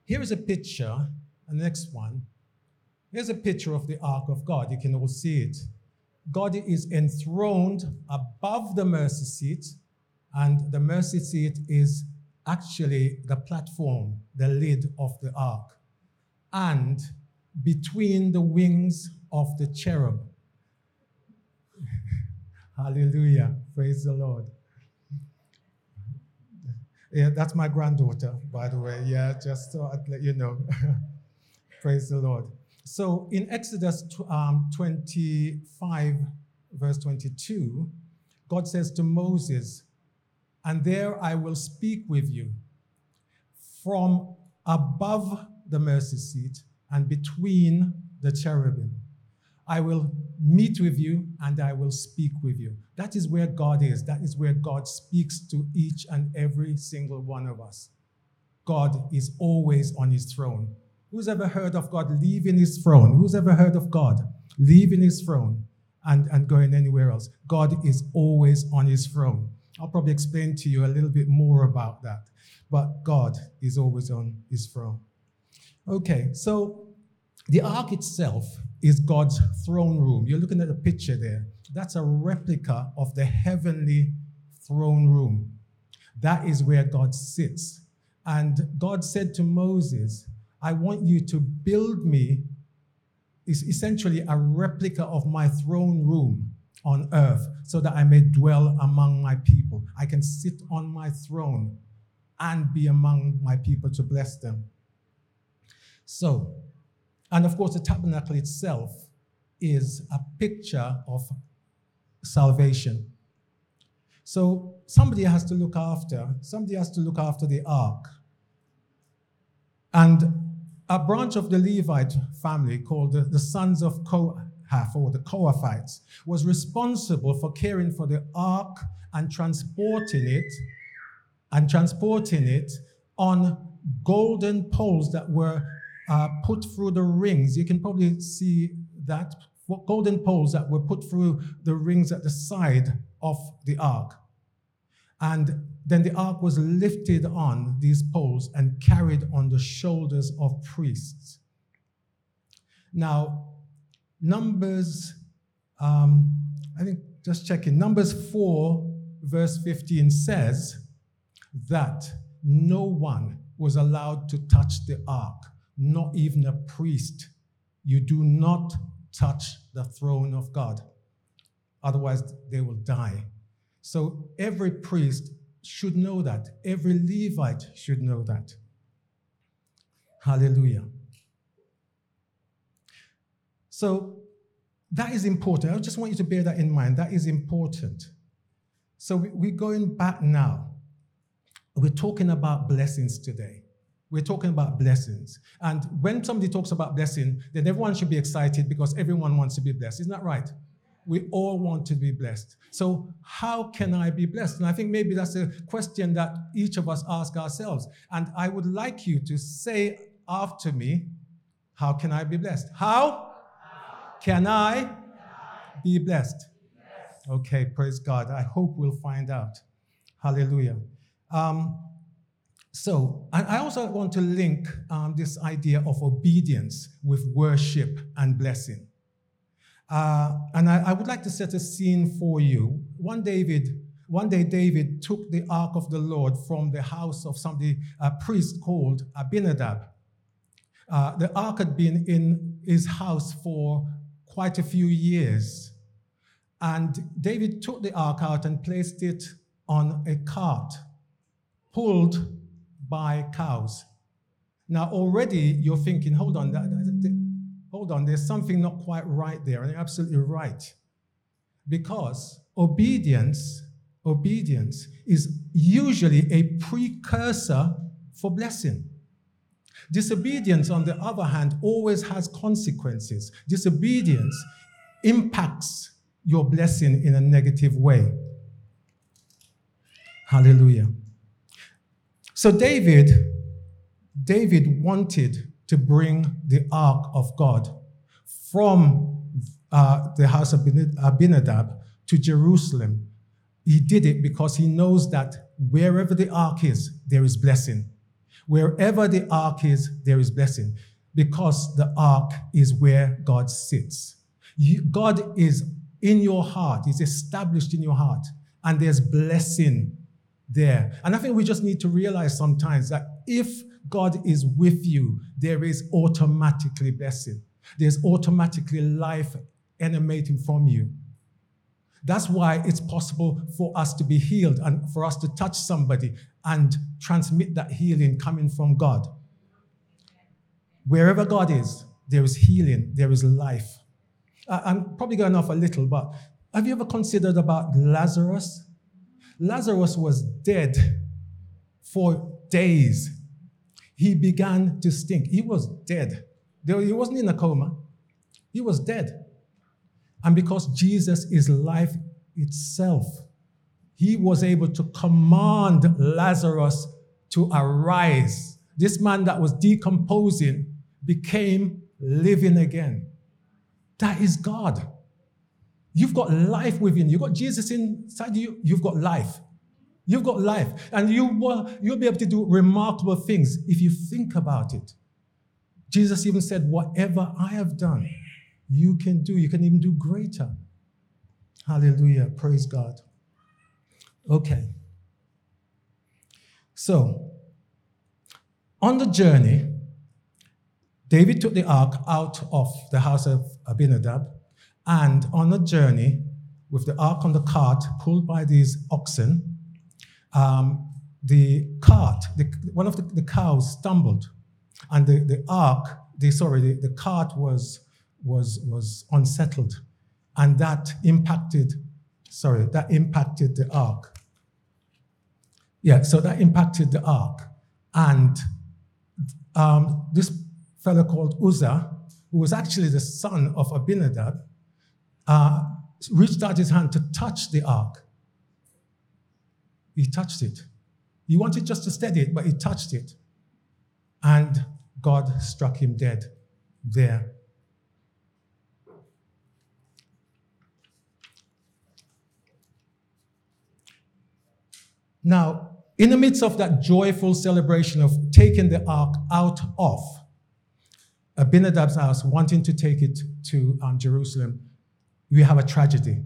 here is a picture, the next one. Here's a picture of the Ark of God. You can all see it. God is enthroned above the mercy seat, and the mercy seat is actually the platform, the lid of the ark, and between the wings of the cherub. Hallelujah. Praise the Lord. Yeah, that's my granddaughter, by the way. Yeah, just so I'd let you know. Praise the Lord. So in Exodus 25, verse 22, God says to Moses, "And there I will speak with you from above the mercy seat and between the cherubim. I will meet with you and I will speak with you." That is where God is. That is where God speaks to each and every single one of us. God is always on his throne. Who's ever heard of God leaving his throne? Who's ever heard of God leaving his throne and going anywhere else? God is always on his throne. I'll probably explain to you a little bit more about that. But God is always on his throne. Okay, so the ark itself is God's throne room. You're looking at the picture there. That's a replica of the heavenly throne room. That is where God sits. And God said to Moses, "I want you to build me," is essentially a replica of my throne room on earth, so that I may dwell among my people. I can sit on my throne and be among my people to bless them. So, and of course, the tabernacle itself is a picture of salvation. So somebody has to look after the ark. And a branch of the Levite family called the sons of Kohath, or the Kohathites, was responsible for caring for the ark and transporting it on golden poles that were put through the rings. You can probably see that. Golden poles that were put through the rings at the side of the ark. And then the ark was lifted on these poles and carried on the shoulders of priests. Now, Numbers, Numbers 4, verse 15 says that no one was allowed to touch the ark, not even a priest. You do not touch the throne of God, otherwise they will die. So every priest should know that. Every Levite should know that. Hallelujah. So that is important. I just want you to bear that in mind. That is important. So we're going back now. We're talking about blessings today. We're talking about blessings. And when somebody talks about blessing, then everyone should be excited because everyone wants to be blessed. Isn't that right? We all want to be blessed. So how can I be blessed? And I think maybe that's a question that each of us ask ourselves. And I would like you to say after me, how can I be blessed? How can I be blessed? Okay, praise God. I hope we'll find out. Hallelujah. So I also want to link this idea of obedience with worship and blessing. And I would like to set a scene for you. One day David took the ark of the Lord from the house of a priest called Abinadab. The ark had been in his house for quite a few years. And David took the ark out and placed it on a cart pulled by cows. Now already you're thinking, hold on, there's something not quite right there, and you're absolutely right. Because obedience is usually a precursor for blessing. Disobedience, on the other hand, always has consequences. Disobedience impacts your blessing in a negative way. Hallelujah. So David wanted to bring the ark of God from the house of Abinadab to Jerusalem. He did it because he knows that wherever the ark is, there is blessing. Wherever the ark is, there is blessing, because the ark is where God sits. God is in your heart. He's established in your heart, and there's blessing there. And I think we just need to realize sometimes that if God is with you, there is automatically blessing. There's automatically life emanating from you. That's why it's possible for us to be healed and for us to touch somebody and transmit that healing coming from God. Wherever God is, there is healing, there is life. I'm probably going off a little, but have you ever considered about Lazarus? Lazarus was dead for days. He began to stink. He was dead. He wasn't in a coma. He was dead. And because Jesus is life itself, he was able to command Lazarus to arise. This man that was decomposing became living again. That is God. You've got life within you. You've got Jesus inside you. You've got life. You've got life. And you'll be able to do remarkable things if you think about it. Jesus even said, whatever I have done, you can do. You can even do greater. Hallelujah. Praise God. Okay. So, on the journey, David took the ark out of the house of Abinadab, and on the journey, with the ark on the cart pulled by these oxen, the one of the cows stumbled, and the cart was unsettled, and that impacted the ark. Yeah, so that impacted the ark, and this fellow called Uzzah, who was actually the son of Abinadab, reached out his hand to touch the ark. He touched it. He wanted just to steady it, but he touched it. And God struck him dead there. Now, in the midst of that joyful celebration of taking the ark out of Abinadab's house, wanting to take it to Jerusalem, we have a tragedy.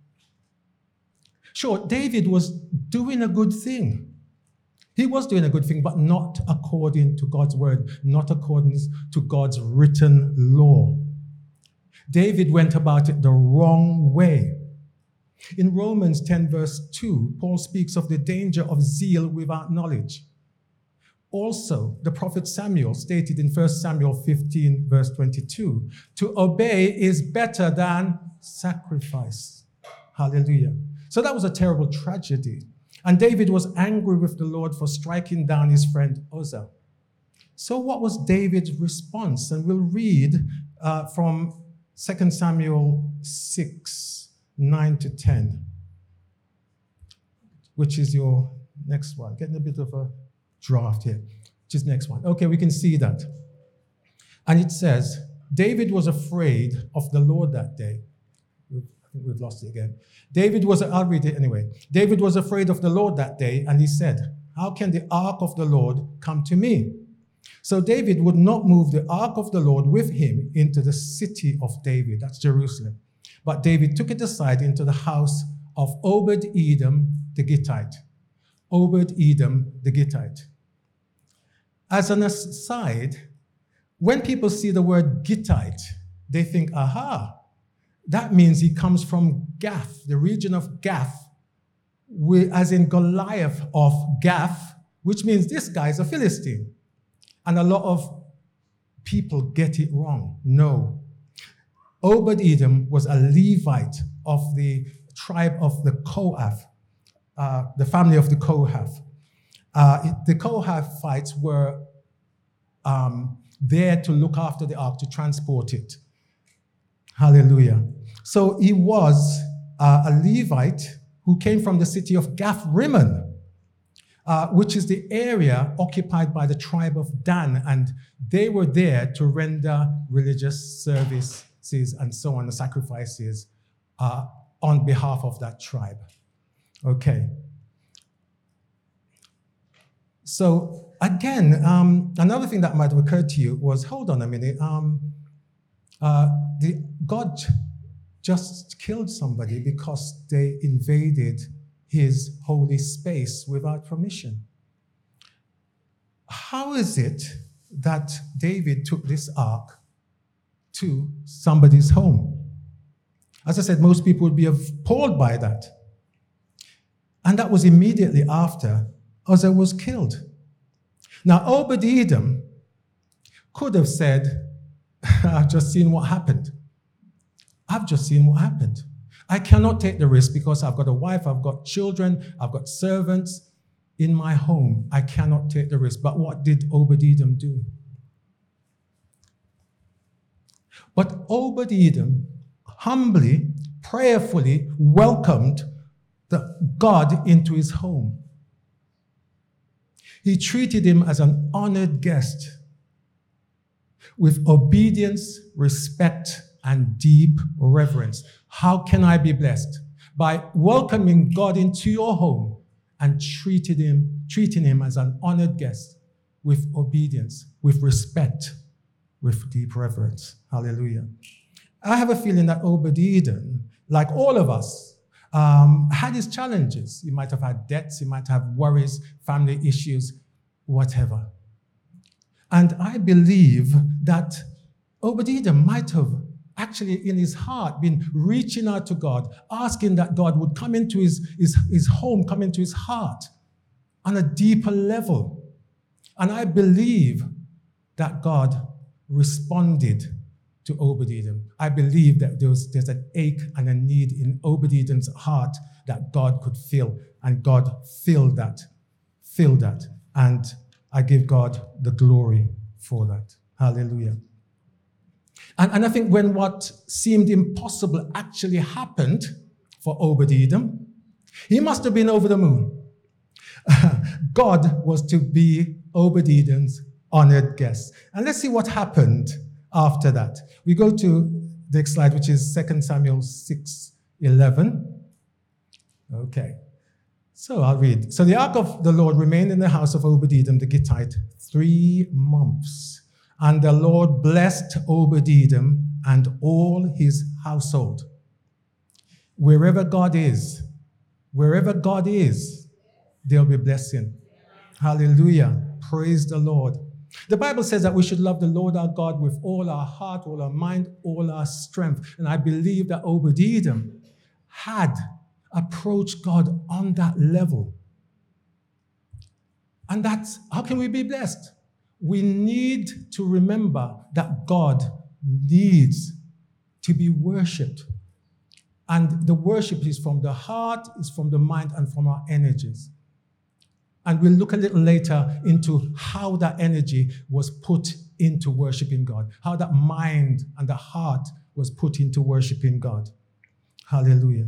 Sure, David was doing a good thing. He was doing a good thing, but not according to God's word, not according to God's written law. David went about it the wrong way. In Romans 10 verse 2, Paul speaks of the danger of zeal without knowledge. Also, the prophet Samuel stated in 1 Samuel 15 verse 22, to obey is better than sacrifice. Hallelujah. So that was a terrible tragedy. And David was angry with the Lord for striking down his friend Uzzah. So what was David's response? And we'll read from 2 Samuel 6, 9 to 10, which is your next one. Getting a bit of a draft here, which is next one. Okay, we can see that. And it says, David was afraid of the Lord that day. I think we've lost it again. I'll read it anyway. David was afraid of the Lord that day, and he said, how can the ark of the Lord come to me? So David would not move the ark of the Lord with him into the city of David, that's Jerusalem. But David took it aside into the house of Obed-Edom the Gittite. Obed-Edom the Gittite. As an aside, when people see the word Gittite, they think, aha, that means he comes from Gath, the region of Gath, as in Goliath of Gath, which means this guy is a Philistine. And a lot of people get it wrong. No. Obed-Edom was a Levite of the tribe of the Kohath, the family of the Kohath. The Kohathites were there to look after the ark, to transport it. Hallelujah. So he was a Levite who came from the city of Gath-Rimmon, which is the area occupied by the tribe of Dan, and they were there to render religious services and so on, the sacrifices on behalf of that tribe. Okay. So again, another thing that might have occurred to you was, hold on a minute, God just killed somebody because they invaded his holy space without permission. How is it that David took this ark to somebody's home? As I said, most people would be appalled by that. And that was immediately after Uzzah was killed. Now, Obed-Edom could have said, I've just seen what happened. I've just seen what happened. I cannot take the risk because I've got a wife, I've got children, I've got servants in my home. I cannot take the risk. But what did Obed-Edom do? But Obed-Edom humbly, prayerfully welcomed God into his home. He treated him as an honored guest with obedience, respect, and deep reverence. How can I be blessed? By welcoming God into your home and treating him as an honored guest with obedience, with respect, with deep reverence. Hallelujah. I have a feeling that Obed-Edom, like all of us, had his challenges. He might have had debts, he might have worries, family issues, whatever. And I believe that Obed-Edom might have actually in his heart been reaching out to God, asking that God would come into his home, come into his heart on a deeper level. And I believe that God responded to Obed-Edom. I believe that there's an ache and a need in Obed-Edom's heart that God could fill, and God filled that. And I give God the glory for that. Hallelujah. And I think when what seemed impossible actually happened for Obed-Edom, he must have been over the moon. God was to be Obed-Edom's honored guest. And let's see what happened after that. We go to the next slide, which is 2 Samuel 6:11. Okay. So I'll read. So the ark of the Lord remained in the house of Obed-Edom the Gittite 3 months. And the Lord blessed Obed-Edom and all his household. Wherever God is, there'll be blessing. Hallelujah. Praise the Lord. The Bible says that we should love the Lord our God with all our heart, all our mind, all our strength. And I believe that Obed-Edom had approached God on that level. And that's, how can we be blessed? We need to remember that God needs to be worshipped. And the worship is from the heart, is from the mind, and from our energies. And we'll look a little later into how that energy was put into worshiping God, how that mind and the heart was put into worshiping God. Hallelujah.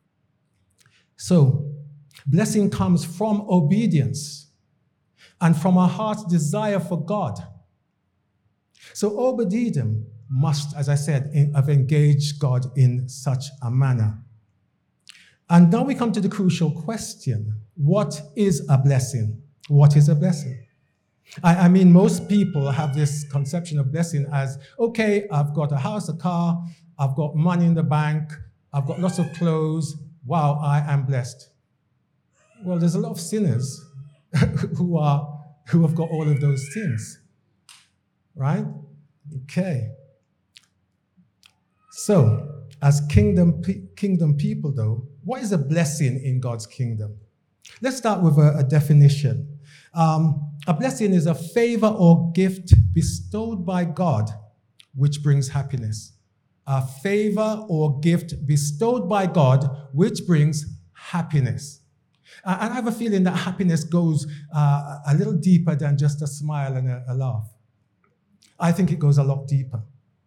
So, blessing comes from obedience and from our heart's desire for God. So Obed-Edom must, as I said, have engaged God in such a manner. And now we come to the crucial question. What is a blessing? What is a blessing? I mean, most people have this conception of blessing as, okay, I've got a house, a car, I've got money in the bank, I've got lots of clothes. Wow, I am blessed. Well, there's a lot of sinners who have got all of those things, right? Okay. So, as kingdom people, though, what is a blessing in God's kingdom? Let's start with a definition. A blessing is a favor or gift bestowed by God, which brings happiness. A favor or gift bestowed by God, which brings happiness. And I have a feeling that happiness goes a little deeper than just a smile and a laugh. I think it goes a lot deeper.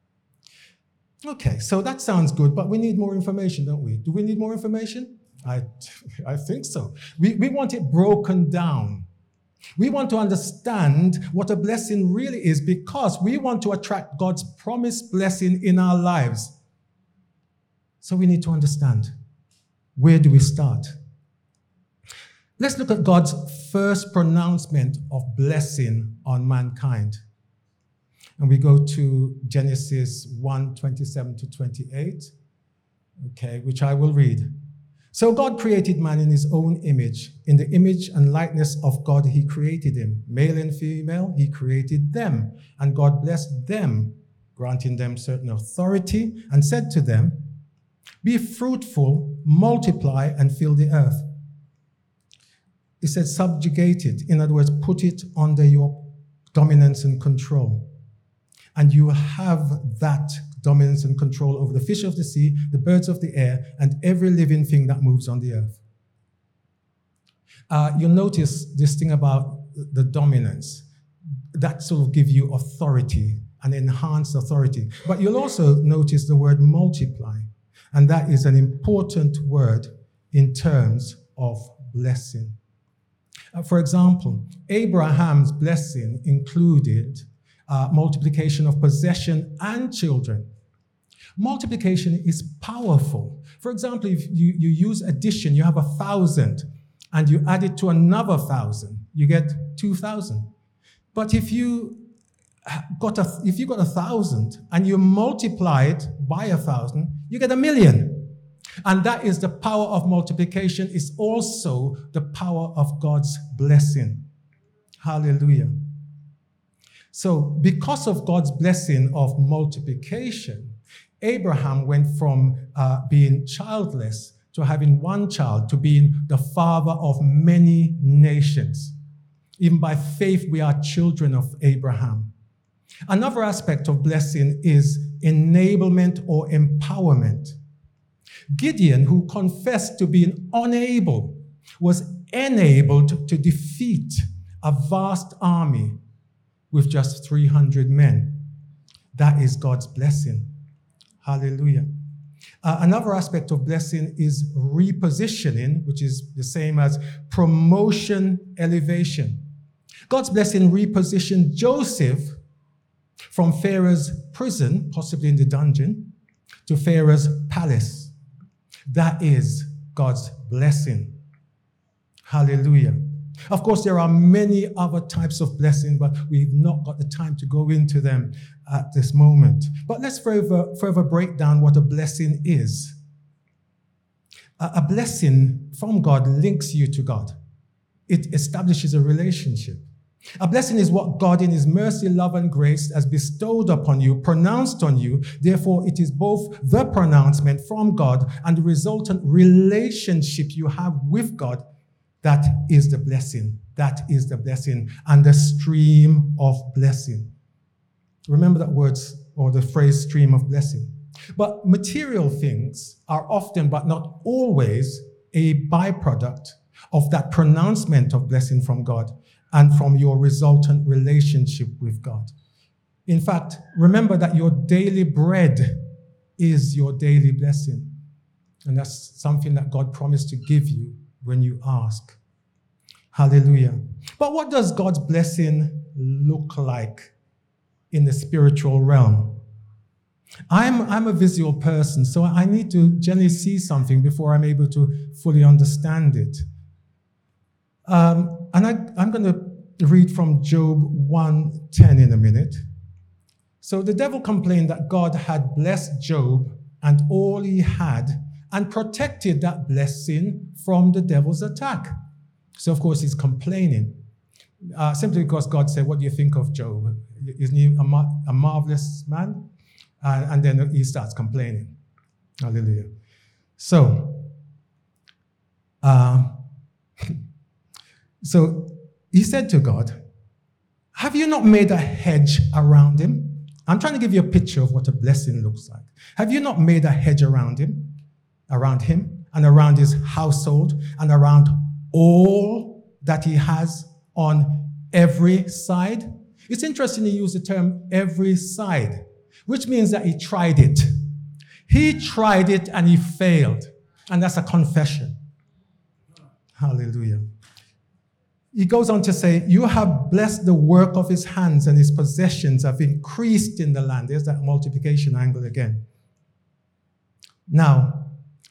Okay, so that sounds good, but we need more information, don't we? Do we need more information? I think so. We want it broken down. We want to understand what a blessing really is because we want to attract God's promised blessing in our lives. So we need to understand. Where do we start? Let's look at God's first pronouncement of blessing on mankind. And we go to Genesis 1:27 to 28, okay, which I will read. So God created man in his own image. In the image and likeness of God, he created him. Male and female, he created them. And God blessed them, granting them certain authority, and said to them, be fruitful, multiply, and fill the earth. He said, subjugate it. In other words, put it under your dominance and control. And you have that dominance and control over the fish of the sea, the birds of the air, and every living thing that moves on the earth. You'll notice this thing about the dominance. That sort of gives you authority, an enhanced authority. But you'll also notice the word multiply. And that is an important word in terms of blessing. For example, Abraham's blessing included multiplication of possession and children. Multiplication is powerful. For example, if you use addition, you have 1,000 and you add it to another 1,000, you get 2,000. But if you got 1,000 and you multiply it by 1,000, you get 1,000,000. And that is the power of multiplication. It's also the power of God's blessing. Hallelujah. So because of God's blessing of multiplication, Abraham went from being childless to having one child, to being the father of many nations. Even by faith, we are children of Abraham. Another aspect of blessing is enablement or empowerment. Gideon, who confessed to being unable, was enabled to defeat a vast army with just 300 men. That is God's blessing. Hallelujah. Another aspect of blessing is repositioning, which is the same as promotion, elevation. God's blessing repositioned Joseph from Pharaoh's prison, possibly in the dungeon, to Pharaoh's palace. That is God's blessing. Hallelujah. Of course, there are many other types of blessing, but we've not got the time to go into them at this moment. But let's further break down what a blessing is. A blessing from God links you to God. It establishes a relationship. A blessing is what God in his mercy, love, and grace has bestowed upon you, pronounced on you. Therefore, it is both the pronouncement from God and the resultant relationship you have with God. That is the blessing. That is the blessing and the stream of blessing. Remember that word or the phrase stream of blessing. But material things are often, but not always, a byproduct of that pronouncement of blessing from God and from your resultant relationship with God. In fact, remember that your daily bread is your daily blessing. And that's something that God promised to give you when you ask. Hallelujah. But what does God's blessing look like in the spiritual realm? I'm a visual person, so I need to generally see something before I'm able to fully understand it. And I'm going to read from Job 1:10 in a minute. So the devil complained that God had blessed Job and all he had and protected that blessing from the devil's attack. So, of course, he's complaining simply because God said, what do you think of Job? Isn't he a marvelous man? And then he starts complaining. Hallelujah. So, so he said to God, have you not made a hedge around him? I'm trying to give you a picture of what a blessing looks like. Have you not made a hedge around him, and around his household, and around all that he has on every side? It's interesting to use the term every side, which means that he tried it. He tried it and he failed. And that's a confession. Hallelujah. He goes on to say, you have blessed the work of his hands, and his possessions have increased in the land. There's that multiplication angle again. Now,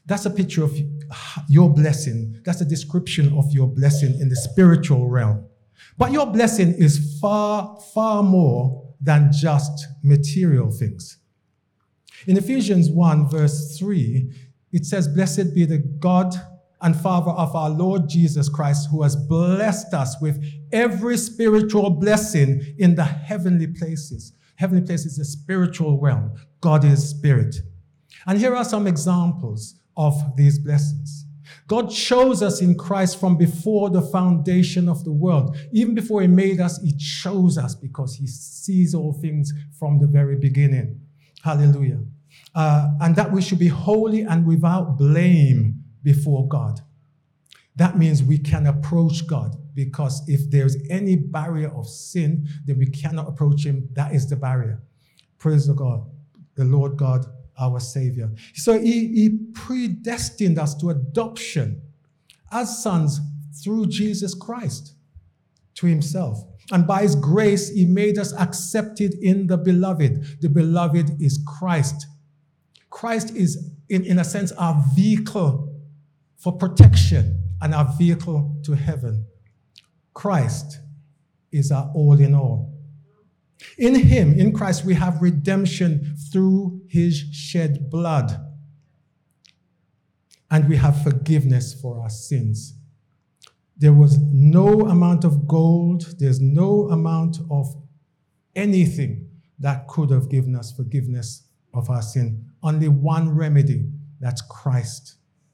That's a picture of your blessing. That's a description of your blessing in the spiritual realm. But your blessing is far, far more than just material things. In Ephesians 1, verse 3, it says, "Blessed be the God and Father of our Lord Jesus Christ, who has blessed us with every spiritual blessing in the heavenly places." Heavenly places is a spiritual realm. God is spirit. And here are some examples of these blessings. God chose us in Christ from before the foundation of the world. Even before he made us, he chose us because he sees all things from the very beginning. Hallelujah. And that we should be holy and without blame before God. That means we can approach God, because if there's any barrier of sin, then we cannot approach him. That is the barrier. Praise the God, the Lord God, our Savior. So he predestined us to adoption as sons through Jesus Christ to himself. And by his grace, he made us accepted in the beloved. The beloved is Christ. Christ is, in a sense, our vehicle for protection and our vehicle to heaven. Christ is our all in all. In him, in Christ, we have redemption through his shed blood. And we have forgiveness for our sins. There was no amount of gold, there's no amount of anything that could have given us forgiveness of our sin. Only one remedy, that's Christ.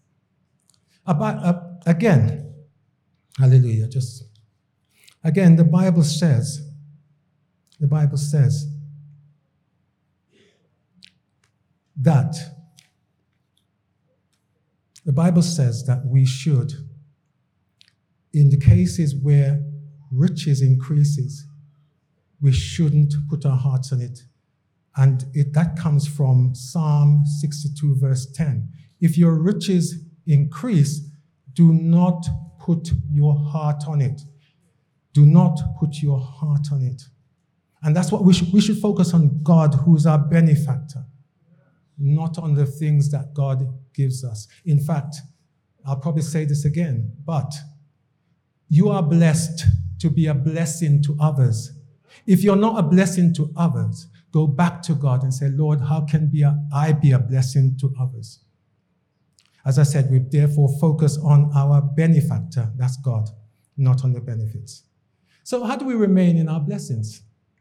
Again, hallelujah, again, the Bible says that we should, in the cases where riches increases, we shouldn't put our hearts on it. And that comes from Psalm 62, verse 10. If your riches increase, do not put your heart on it. Do not put your heart on it. And that's what we should focus on, God, who's our benefactor, not on the things that God gives us. In fact, I'll probably say this again, but you are blessed to be a blessing to others. If you're not a blessing to others, go back to God and say, Lord, how can I be a blessing to others? As I said, we therefore focus on our benefactor, that's God, not on the benefits. So how do we remain in our blessings?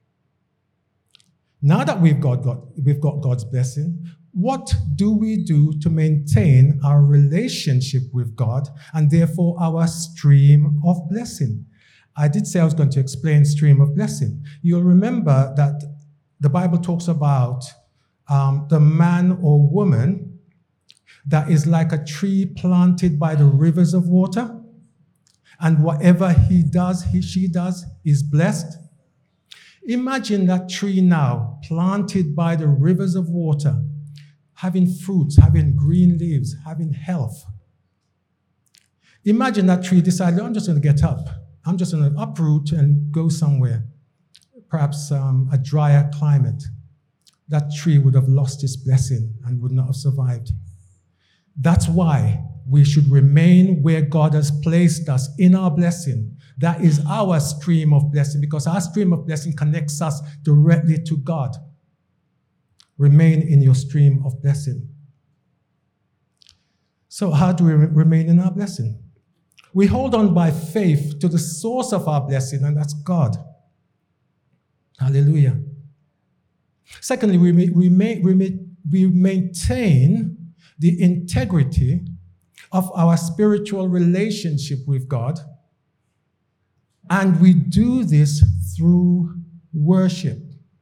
Now that we've got God's blessing, what do we do to maintain our relationship with God and therefore our stream of blessing? I did say I was going to explain stream of blessing. You'll remember that the Bible talks about the man or woman that is like a tree planted by the rivers of water, and whatever she does is blessed. Imagine that tree now planted by the rivers of water, having fruits, having green leaves, having health. Imagine that tree decided, I'm just going to get up. I'm just going to uproot and go somewhere, perhaps a drier climate. That tree would have lost its blessing and would not have survived. That's why we should remain where God has placed us in our blessing. That is our stream of blessing, because our stream of blessing connects us directly to God. Remain in your stream of blessing. So how do we remain in our blessing? We hold on by faith to the source of our blessing, and that's God. Hallelujah. Secondly, we maintain the integrity of our spiritual relationship with God, and we do this through worship.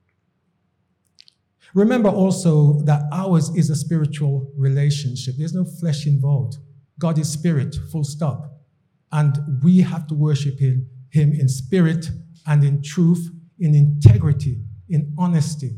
Remember also that ours is a spiritual relationship. There's no flesh involved. God is spirit, full stop. And we have to worship him in spirit and in truth, in integrity, in honesty.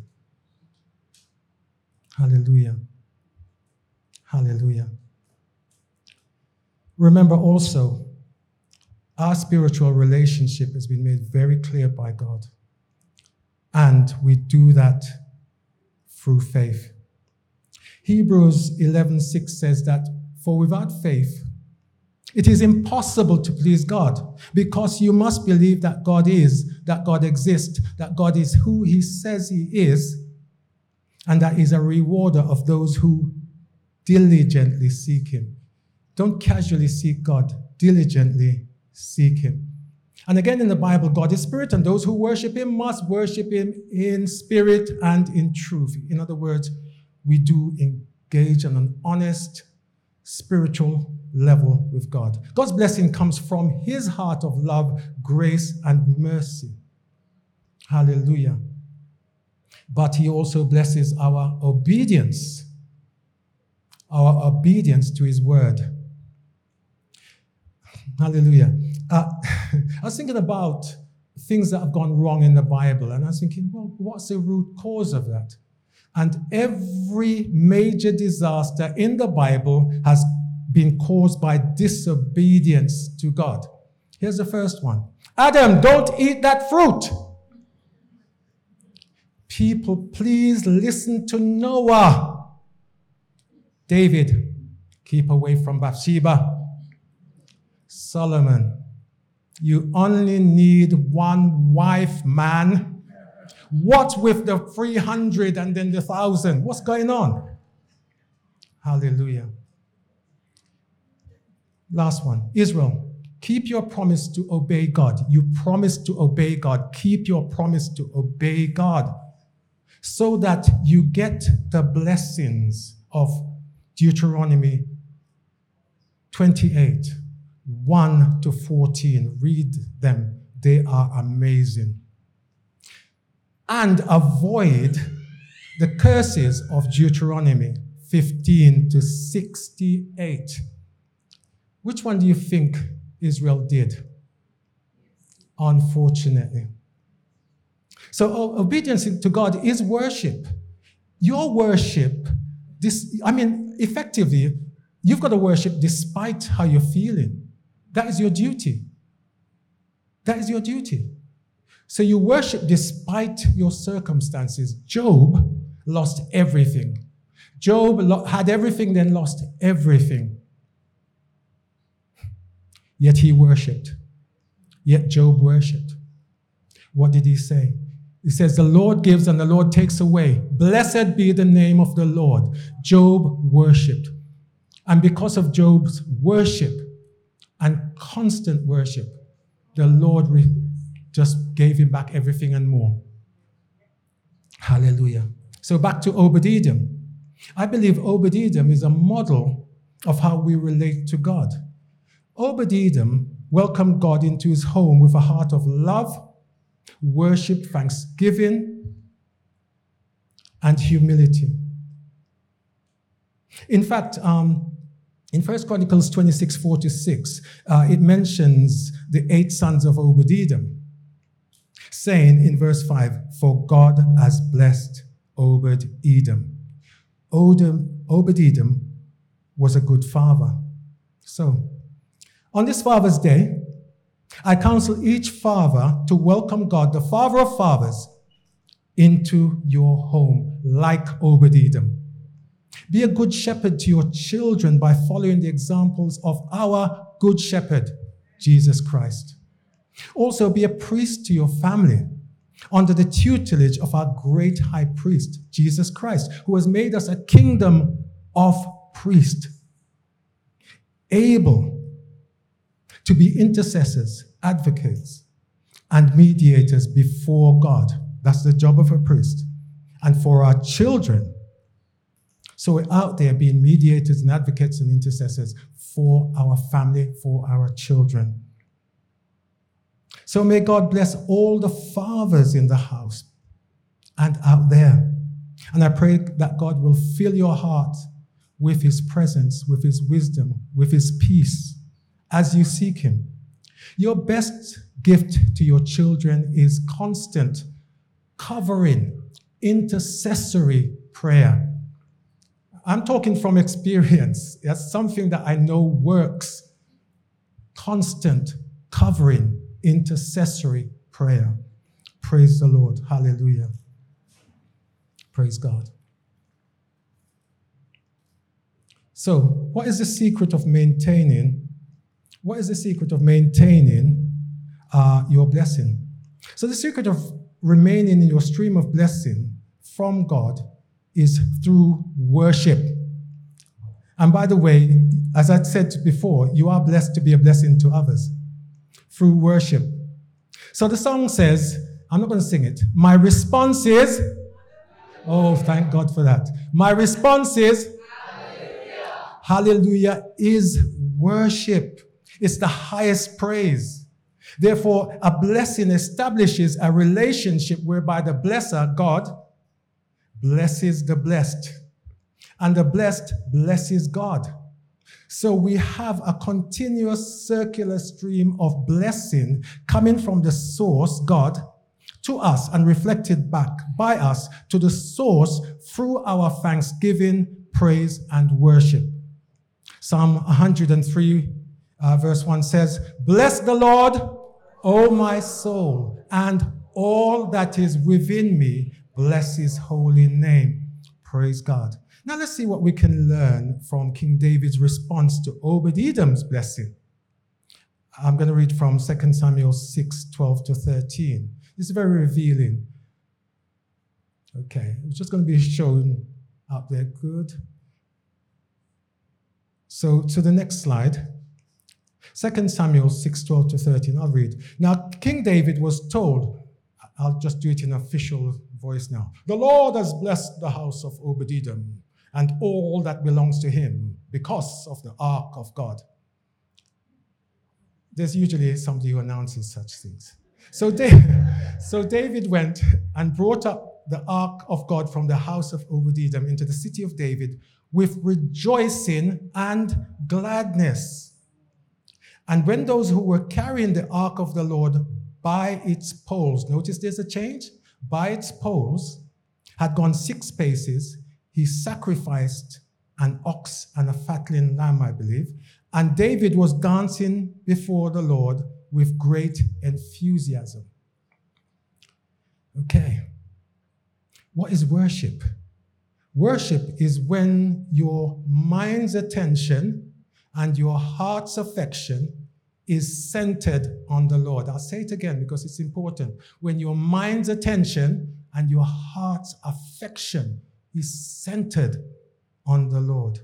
Hallelujah. Hallelujah. Remember also, our spiritual relationship has been made very clear by God. And we do that through faith. Hebrews 11:6 says that For without faith, it is impossible to please God, because you must believe that God is, that God exists, that God is who he says he is, and that he's a rewarder of those who diligently seek him. Don't casually seek God, diligently seek him. And again in the Bible, God is spirit, and those who worship him must worship him in spirit and in truth. In other words, we do engage on an honest, spiritual level with God. God's blessing comes from his heart of love, grace, and mercy. Hallelujah. But he also blesses our obedience to his word. Hallelujah. I was thinking about things that have gone wrong in the Bible, and I was thinking, well, what's the root cause of that? And every major disaster in the Bible has been caused by disobedience to God. Here's the first one. Adam, don't eat that fruit. People, please listen to Noah. David, keep away from Bathsheba. Solomon, you only need one wife, man. What with the 300 and then the 1,000? What's going on? Hallelujah. Last one. Israel, keep your promise to obey God. You promised to obey God. Keep your promise to obey God, so that you get the blessings of Deuteronomy 28, 1 to 14. Read them. They are amazing. And avoid the curses of Deuteronomy 15 to 68. Which one do you think Israel did? Unfortunately. So obedience to God is worship. Your worship, effectively, you've got to worship despite how you're feeling. That is your duty. That is your duty. So you worship despite your circumstances. Job lost everything. Job had everything, then lost everything. Yet he worshipped. Yet Job worshipped. What did he say? He says, the Lord gives and the Lord takes away. Blessed be the name of the Lord. Job worshipped. And because of Job's worship and constant worship, the Lord just gave him back everything and more. Hallelujah. So back to Obed-Edom. I believe Obed-Edom is a model of how we relate to God. Obed-Edom welcomed God into his home with a heart of love, worship, thanksgiving, and humility. In fact, in 1 Chronicles 26, 4-6, it mentions the 8 sons of Obed-Edom, saying in verse 5, for God has blessed Obed-Edom. Obed-Edom was a good father. So, on this Father's Day, I counsel each father to welcome God, the Father of fathers, into your home, like Obed-Edom. Be a good shepherd to your children by following the examples of our good shepherd, Jesus Christ. Also, be a priest to your family under the tutelage of our great high priest, Jesus Christ, who has made us a kingdom of priests, able to be intercessors, advocates, and mediators before God. That's the job of a priest. And for our children. So we're out there being mediators and advocates and intercessors for our family, for our children. So may God bless all the fathers in the house and out there. And I pray that God will fill your heart with his presence, with his wisdom, with his peace as you seek him. Your best gift to your children is constant, covering, intercessory prayer. I'm talking from experience. That's something that I know works. Constant, covering, intercessory prayer. Praise the Lord. Hallelujah. Praise God. So, what is the secret of maintaining? What is the secret of maintaining your blessing? So, the secret of remaining in your stream of blessing from God is through worship. And by the way, as I said before, you are blessed to be a blessing to others through worship. So the song says, I'm not going to sing it. My response is, oh, thank God for that. My response is, hallelujah is worship. It's the highest praise. Therefore, a blessing establishes a relationship whereby the blesser, God, blesses the blessed. And the blessed blesses God. So we have a continuous circular stream of blessing coming from the source, God, to us and reflected back by us to the source through our thanksgiving, praise, and worship. Psalm 103, verse 1 says, "Bless the Lord, O my soul, and all that is within me, bless his holy name." Praise God. Now let's see what we can learn from King David's response to Obed-Edom's blessing. I'm going to read from 2 Samuel 6, 12 to 13. This is very revealing. Okay, it's just going to be shown up there. Good. So to the next slide. 2 Samuel 6, 12 to 13. I'll read. Now, King David was told, I'll just do it in official voice now. "The Lord has blessed the house of Obed-Edom and all that belongs to him because of the ark of God." There's usually somebody who announces such things. So David went and brought up the ark of God from the house of Obed-Edom into the city of David with rejoicing and gladness. And when those who were carrying the ark of the Lord by its poles, notice there's a change, by its poles, had gone 6 paces, he sacrificed an ox and a fatling lamb, I believe, and David was dancing before the Lord with great enthusiasm. Okay, what is worship? Worship is when your mind's attention and your heart's affection is centered on the Lord. I'll say it again because it's important. When your mind's attention and your heart's affection is centered on the Lord.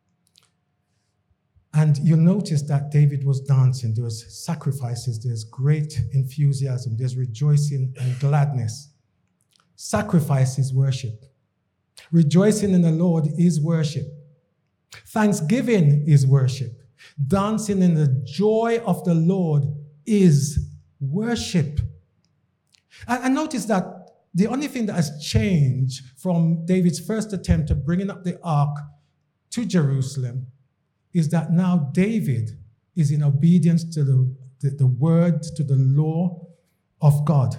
And you'll notice that David was dancing. There was sacrifices. There's great enthusiasm. There's rejoicing and gladness. Sacrifice is worship. Rejoicing in the Lord is worship. Thanksgiving is worship. Dancing in the joy of the Lord is worship. And notice that the only thing that has changed from David's first attempt at bringing up the ark to Jerusalem is that now David is in obedience to the word, to the law of God.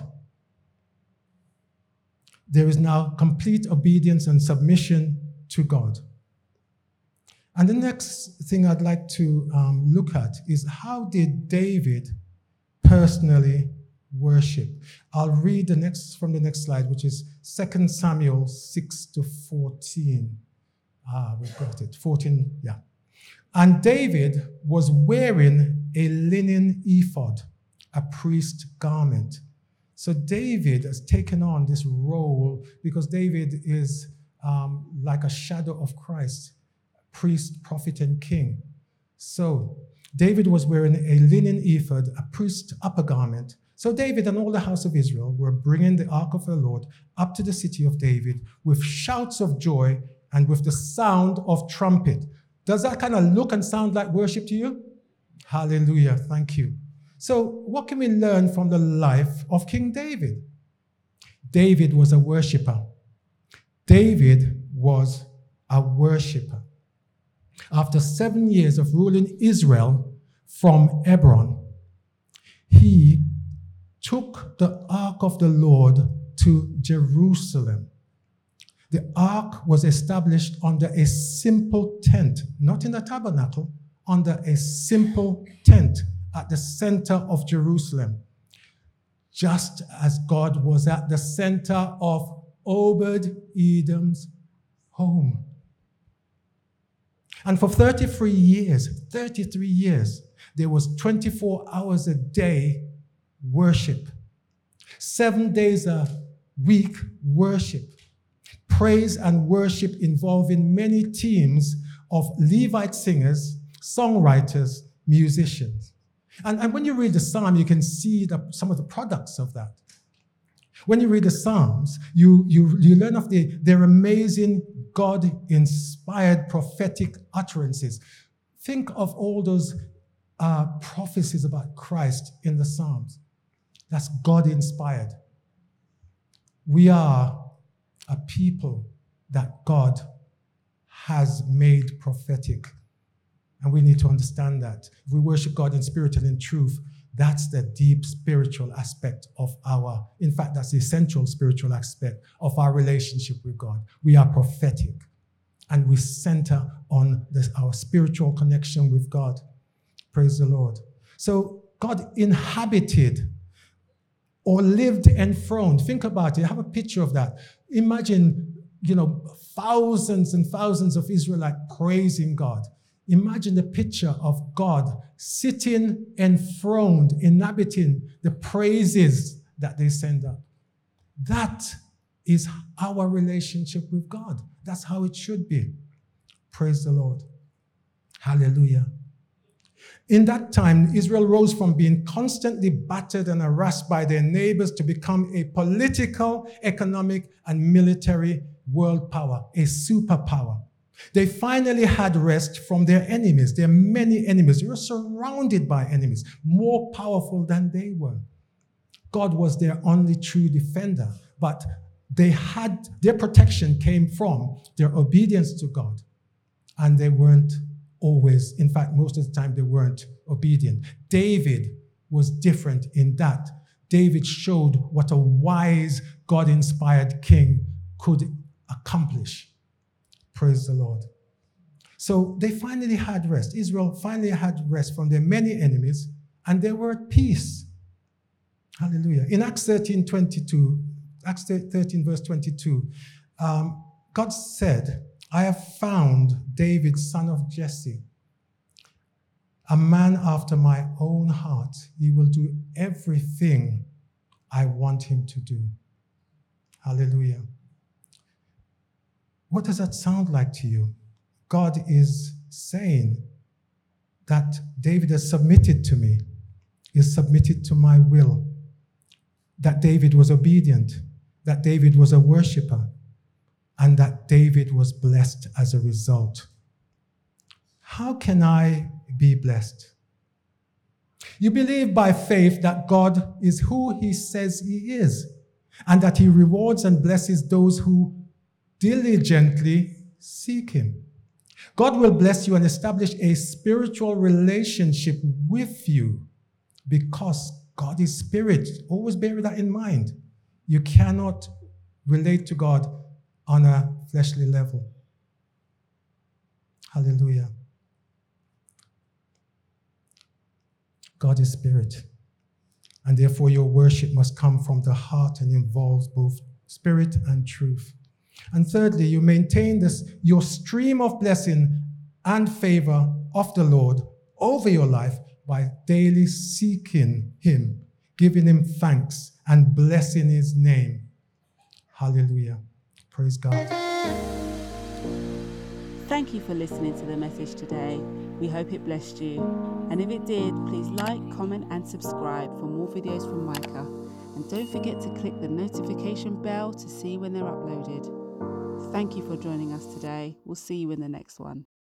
There is now complete obedience and submission to God. And the next thing I'd like to look at is how did David personally worship? I'll read from the next slide, which is 2 Samuel 6 to 14. We've got it. 14, yeah. "And David was wearing a linen ephod, a priest garment." So David has taken on this role because David is like a shadow of Christ, priest, prophet, and king. So David was wearing a linen ephod, a priest upper garment. So David and all the house of Israel were bringing the ark of the Lord up to the city of David with shouts of joy and with the sound of trumpet. Does that kind of look and sound like worship to you? Hallelujah. Thank you. So what can we learn from the life of King David? David was a worshiper. David was a worshiper. After 7 years of ruling Israel from Hebron, he took the ark of the Lord to Jerusalem. The ark was established under a simple tent, not in a tabernacle, under a simple tent at the center of Jerusalem, just as God was at the center of Obed-Edom's home. And for 33 years, there was 24 hours a day worship, 7 days a week worship, praise and worship involving many teams of Levite singers, songwriters, musicians. And when you read the Psalm, you can see some of the products of that. When you read the Psalms, you learn of their amazing God-inspired prophetic utterances. Think of all those prophecies about Christ in the Psalms. That's God-inspired. We are a people that God has made prophetic. And we need to understand that. If we worship God in spirit and in truth, that's the deep spiritual aspect of in fact, that's the essential spiritual aspect of our relationship with God. We are prophetic, and we center on our spiritual connection with God. Praise the Lord. So God inhabited or lived enthroned. Think about it. I have a picture of that. Imagine, thousands and thousands of Israelites praising God. Imagine the picture of God sitting enthroned, inhabiting the praises that they send up. That is our relationship with God. That's how it should be. Praise the Lord. Hallelujah. In that time, Israel rose from being constantly battered and harassed by their neighbors to become a political, economic, and military world power, a superpower. They finally had rest from their enemies. There are many enemies. They were surrounded by enemies, more powerful than they were. God was their only true defender, but their protection came from their obedience to God. And they weren't always, in fact, most of the time they weren't obedient. David was different in that. David showed what a wise, God-inspired king could accomplish. Praise the Lord. So they finally had rest. Israel finally had rest from their many enemies, and they were at peace. Hallelujah. In Acts 13, verse 22, God said, I have found David, son of Jesse, a man after my own heart. He will do everything I want him to do. Hallelujah. What does that sound like to you? God is saying that David has submitted to me, is submitted to my will, that David was obedient, that David was a worshiper, and that David was blessed as a result. How can I be blessed? You believe by faith that God is who he says he is, and that he rewards and blesses those who diligently seek him. God will bless you and establish a spiritual relationship with you because God is spirit. Always bear that in mind. You cannot relate to God on a fleshly level. Hallelujah. God is spirit, and therefore your worship must come from the heart and involves both spirit and truth. And thirdly, you maintain your stream of blessing and favor of the Lord over your life by daily seeking him, giving him thanks, and blessing his name. Hallelujah. Praise God. Thank you for listening to the message today. We hope it blessed you. And if it did, please like, comment, and subscribe for more videos from Micah. And don't forget to click the notification bell to see when they're uploaded. Thank you for joining us today. We'll see you in the next one.